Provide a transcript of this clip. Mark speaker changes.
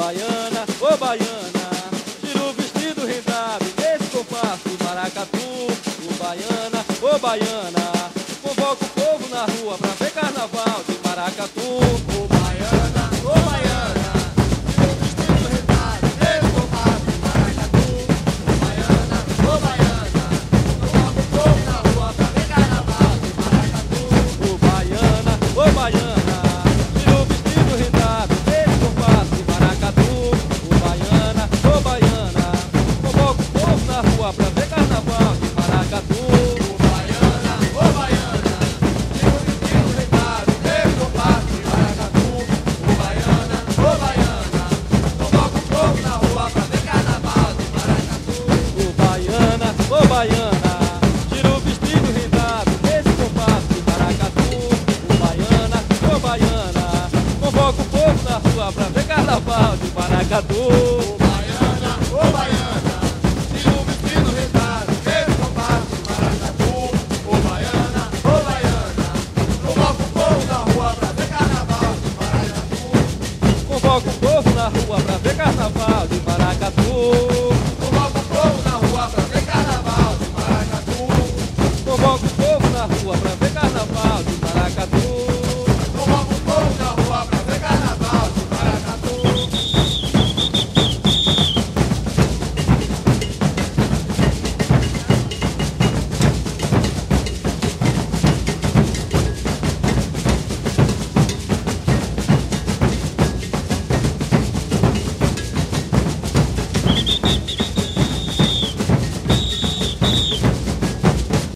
Speaker 1: baiana, ô baiana, tira o vestido rendado nesse compasso do maracatu. Ô baiana, ô baiana, convoca o povo na rua pra ver carnaval de maracatu. Ô baiana, ô baiana, tira o vestido rendado nesse compasso do maracatu. Ô baiana, ô baiana, convoca o povo na rua pra ver carnaval de maracatu. Ô baiana, ô baiana, tira o vestido rendado nesse compasso de maracatu. Ô baiana, ô baiana, convoca o povo na rua pra ver carnaval de maracatu. Ô baiana, ô baiana, tira o vestido rendado nesse compasso de maracatu. Ô baiana, ô baiana, convoca o povo na rua pra ver carnaval de maracatu. Ô baiana, ô baiana, tira o vestido rendado nesse compasso de maracatu. Ô baiana, ô baiana, convoca o povo na rua pra ver carnaval de maracatu.